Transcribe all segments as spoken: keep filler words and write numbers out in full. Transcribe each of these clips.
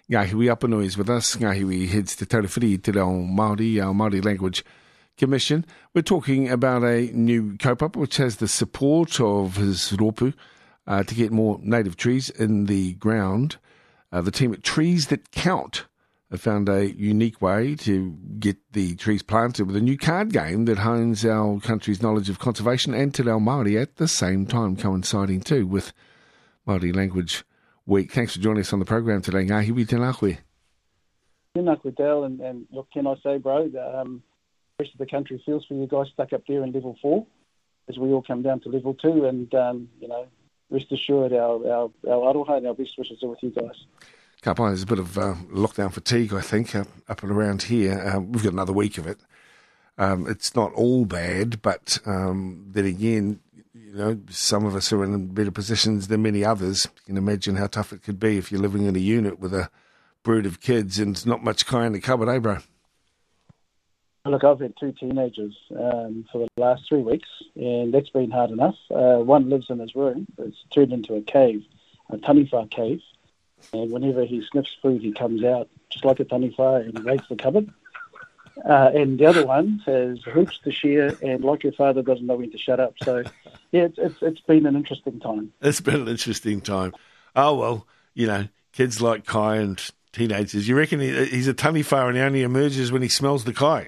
Ngahiwi Apanui is with us. Ngahiwi heads to Taurewhiri Te Reo Māori, our Māori Language Commission. We're talking about a new kaupapa which has the support of his rōpū uh, to get more native trees in the ground. Uh, the team at Trees That Count have found a unique way to get the trees planted with a new card game that hones our country's knowledge of conservation and Te Reo Māori at the same time, coinciding too with Māori Language Week. Thanks for joining us on the program today, Ngahiwi. Tēnā koe. Tēnā koe, Dale, and, and look, can I say, bro, um, the rest of the country feels for you guys stuck up there in level four as we all come down to level two, and, um, you know, rest assured our, our, our aroha and our best wishes are with you guys. Ka pai, there's a bit of uh, lockdown fatigue, I think, up, up and around here. Uh, we've got another week of it. Um, it's not all bad, but um, then again, you know, some of us are in better positions than many others. You can imagine how tough it could be if you're living in a unit with a brood of kids and not much kai in the cupboard, eh, bro? Look, I've had two teenagers um, for the last three weeks, and that's been hard enough. Uh, one lives in his room. It's turned into a cave, a taniwha cave, and whenever he sniffs food, he comes out just like a taniwha and raids the cupboard. Uh, and the other one has hoops to share, and like your father, doesn't know when to shut up. So, yeah, it's, it's it's been an interesting time. It's been an interesting time. Oh, well, you know, kids like kai and teenagers. You reckon he, he's a taniwha and he only emerges when he smells the kai?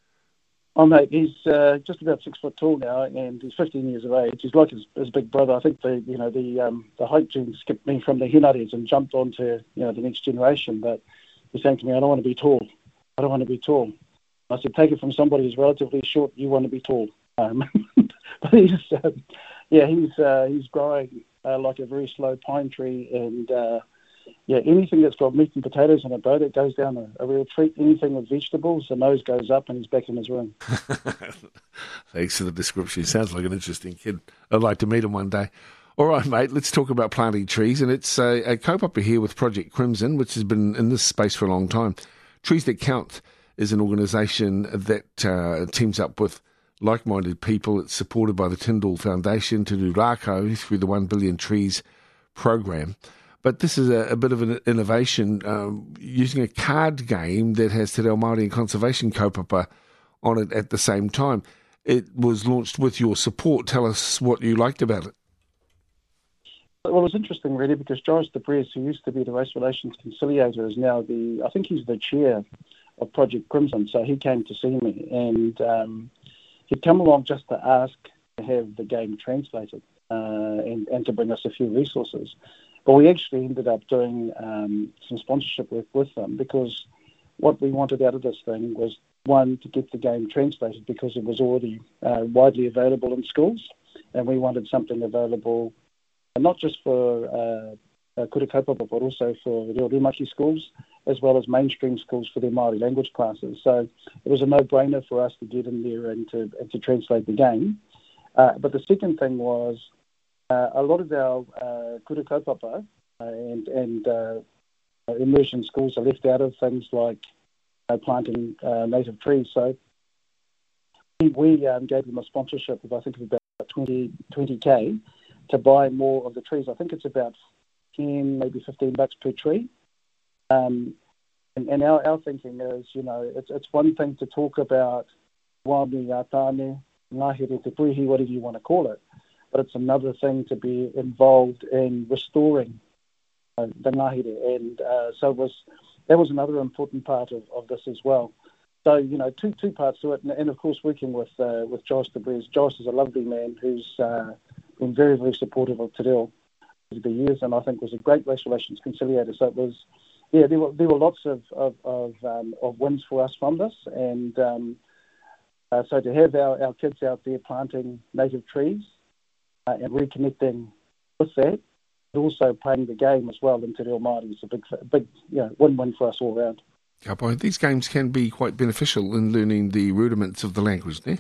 Oh, mate, he's uh, just about six foot tall now, and he's fifteen years of age. He's like his, his big brother. I think the you know the um, the height gene skipped me from the henares and jumped onto you know the next generation. But he's saying to me, "I don't want to be tall. I don't want to be tall." I said, take it from somebody who's relatively short. You want to be tall, um, but he's um, yeah, he's uh, he's growing uh, like a very slow pine tree, and uh, yeah, anything that's got meat and potatoes in it, bro, that goes down a, a real treat. Anything with vegetables, the nose goes up, and he's back in his room. Thanks for the description. He sounds like an interesting kid. I'd like to meet him one day. All right, mate, let's talk about planting trees, and it's a, a kaupapa here with Project Crimson, which has been in this space for a long time. Trees That Count is an organisation that uh, teams up with like-minded people. It's supported by the Tyndall Foundation to do rākau through the One Billion Trees program. But this is a, a bit of an innovation um, using a card game that has Te Reo Māori and Conservation kaupapa on it at the same time. It was launched with your support. Tell us what you liked about it. Well, it was interesting, really, because Joris de Bres, who used to be the Race Relations Conciliator, is now the, I think he's the chair of Project Crimson. So he came to see me, and um, he'd come along just to ask to have the game translated uh, and, and to bring us a few resources. But we actually ended up doing um, some sponsorship work with them, because what we wanted out of this thing was, one, to get the game translated because it was already uh, widely available in schools, and we wanted something available not just for uh, uh, kura kaupapa, but also for Reo Rumaki schools, as well as mainstream schools for their Māori language classes. So it was a no-brainer for us to get in there and to, and to translate the game. Uh, but the second thing was uh, a lot of our uh, kura kaupapa uh, and, and uh, immersion schools are left out of things like uh, planting uh, native trees. So we, we um, gave them a sponsorship of, I think, of about twenty, twenty K to buy more of the trees. I think it's about ten, maybe fifteen bucks per tree. Um, and, and our, our thinking is, you know, it's it's one thing to talk about wāmi a tāne, ngahere te puihi, whatever you want to call it, but it's another thing to be involved in restoring uh, the ngahere. And uh, so it was, that was another important part of, of this as well. So, you know, two two parts to it. And, and of course, working with uh, with Joris de Bres. Joris is a lovely man who's uh, been very, very supportive of Te Reo over the years, and I think was a great race relations conciliator. So it was, yeah, there were there were lots of of of, um, of wins for us from this, and um, uh, so to have our, our kids out there planting native trees uh, and reconnecting with that, but also playing the game as well in Te Reo Māori is a big, big, you know, win-win for us all around. Yeah, boy, these games can be quite beneficial in learning the rudiments of the language, eh?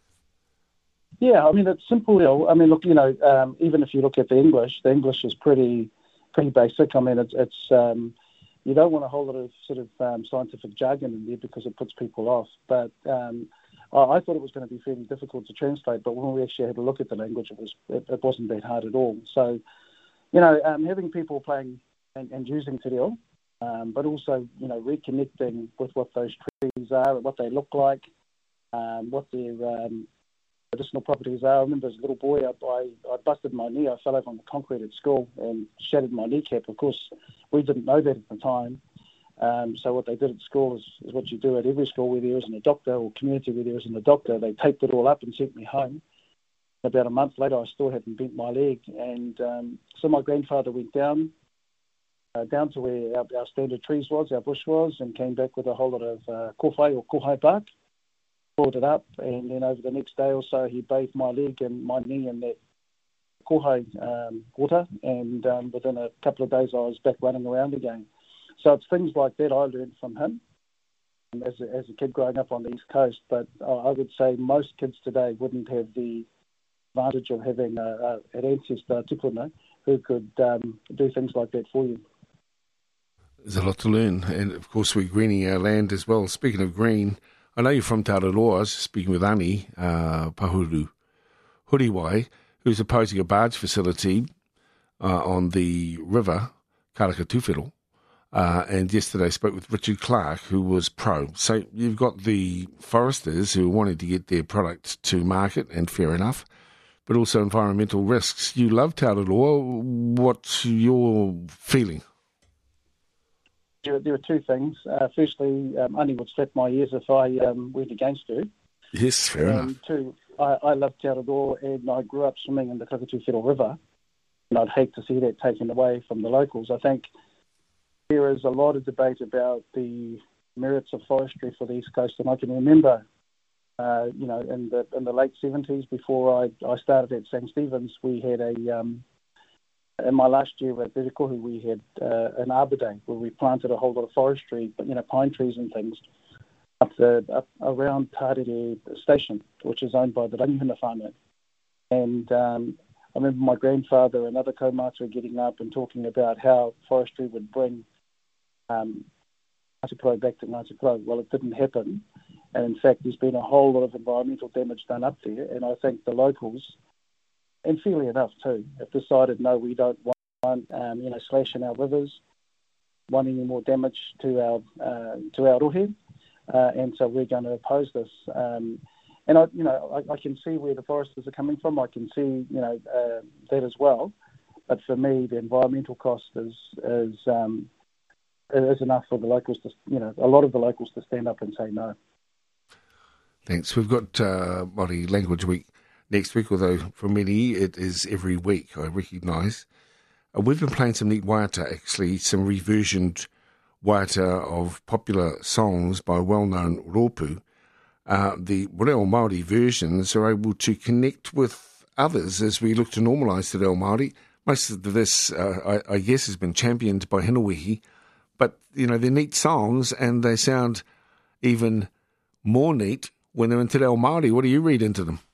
Yeah, I mean, it's simple. You know, I mean, look, you know, um, even if you look at the English, the English is pretty pretty basic. I mean, it's, it's um, you don't want a whole lot of sort of um, scientific jargon in there because it puts people off. But um, I, I thought it was going to be fairly difficult to translate, but when we actually had a look at the language, it, was, it, it wasn't that hard at all. So, you know, um, having people playing and, and using Te Reo um, but also, you know, reconnecting with what those trees are, what they look like, um, what their um, medicinal properties are. I remember as a little boy, I, I, I busted my knee. I fell over on the concrete at school and shattered my kneecap. Of course, we didn't know that at the time. Um, so what they did at school is, is what you do at every school where there isn't a doctor or community where there isn't a doctor. They taped it all up and sent me home. About a month later, I still hadn't bent my leg. And um, so my grandfather went down, uh, down to where our, our standard trees was, our bush was, and came back with a whole lot of uh, kowhai or kowhai bark, pulled it up, and then over the next day or so, he bathed my leg and my knee in that kowhai um, water, and um, within a couple of days, I was back running around again. So it's things like that I learned from him as a, as a kid growing up on the East Coast. But I would say most kids today wouldn't have the advantage of having a, a, an ancestor, tupuna, who could um, do things like that for you. There's a lot to learn, and of course we're greening our land as well. Speaking of green, I know you're from Te Araroa. I was speaking with Ani uh, Pahuru Huriwai, who's opposing a barge facility uh, on the river, Karaka Tuwhero. Uh, and yesterday I spoke with Richard Clark, who was pro. So you've got the foresters who are wanting to get their product to market, and fair enough, but also environmental risks. You love Te Araroa. What's your feeling? There, there are two things. Uh, firstly, um, Ani would slap my ears if I um, went against her. Yes, fair and enough. Two, I, I love Te Araroa, and I grew up swimming in the Kakatuwhero River, and I'd hate to see that taken away from the locals. I think there is a lot of debate about the merits of forestry for the East Coast, and I can remember, uh, you know, in the in the late seventies, before I, I started at Saint Stephen's, we had a, um, in my last year at Rerikohu, we had uh, an Arbor Day where we planted a whole lot of forestry, you know, pine trees and things, up the up around Tarere Station, which is owned by the Rangihuna whānau. And um, I remember my grandfather and other kaumātua getting up and talking about how forestry would bring Um, Ngāti Porou back to Ngāti Porou. Well, it didn't happen, and in fact there's been a whole lot of environmental damage done up there, and I think the locals, and fairly enough too, have decided no, we don't want um, you know, slashing our rivers, want any more damage to our uh, to our rohe, uh, and so we're going to oppose this. Um, and I, you know, I, I can see where the foresters are coming from. I can see, you know, uh, that as well. But for me, the environmental cost is is um, is enough for the locals to, you know, a lot of the locals to stand up and say no. Thanks. We've got uh, Māori Language Week next week, although for many it is every week, I recognise. Uh, we've been playing some neat waiata, actually, some reversioned waiata of popular songs by well-known rōpū. Uh, the Reo Māori versions are able to connect with others as we look to normalise Te Reo Māori. Most of this, uh, I, I guess, has been championed by Hinewehi, but, you know, they're neat songs and they sound even more neat when they're in Te Reo Māori. What do you read into them?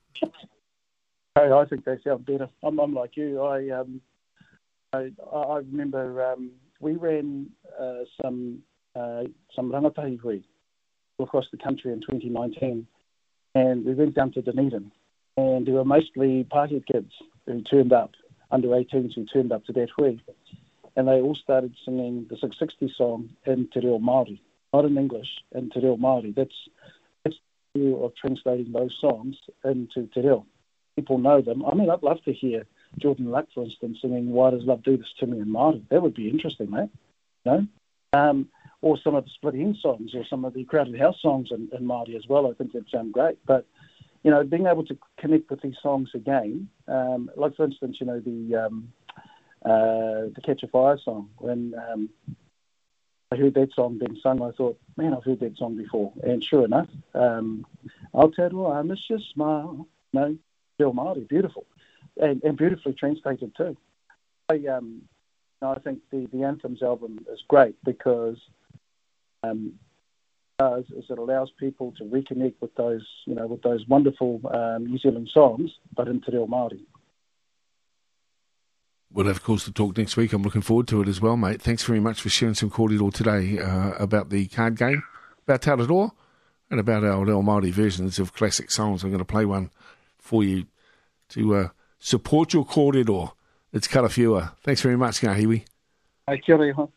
Hey, I think they sound better. I'm, I'm like you. I um, I, I remember um, we ran uh, some uh, some rangatahi hui across the country in twenty nineteen, and we went down to Dunedin, and there were mostly Pākehā kids who turned up, under eighteens who turned up to that hui, and they all started singing the six sixty song in Te Reo Māori, not in English, in Te Reo Māori. That's that's the idea of translating those songs into Te Reo. People know them. I mean, I'd love to hear Jordan Luck, for instance, singing "Why Does Love Do This to Me" in Māori. That would be interesting, mate. You know, um, or some of the Split End songs, or some of the Crowded House songs in, in Māori as well. I think that sound great. But you know, being able to connect with these songs again, um, like for instance, you know, the um, uh, the Catch a Fire song. When um, I heard that song being sung, I thought, man, I've heard that song before. And sure enough, um, Aotearoa, I miss your smile. No. Reo Māori, beautiful, and, and beautifully translated too. I, um, I think the, the Anthems album is great because um, does is it allows people to reconnect with those, you know, with those wonderful um, New Zealand songs, but in Te Reo Māori. We'll have, of course, to talk next week. I'm looking forward to it as well, mate. Thanks very much for sharing some kōrero today uh, about the card game, about Te Araroa, and about our Reo Māori versions of classic songs. I'm going to play one for you to uh, support your kōrero. It's Kalawhiua. Thanks very much, Ngā Hiwi. Ai, kia ora iho.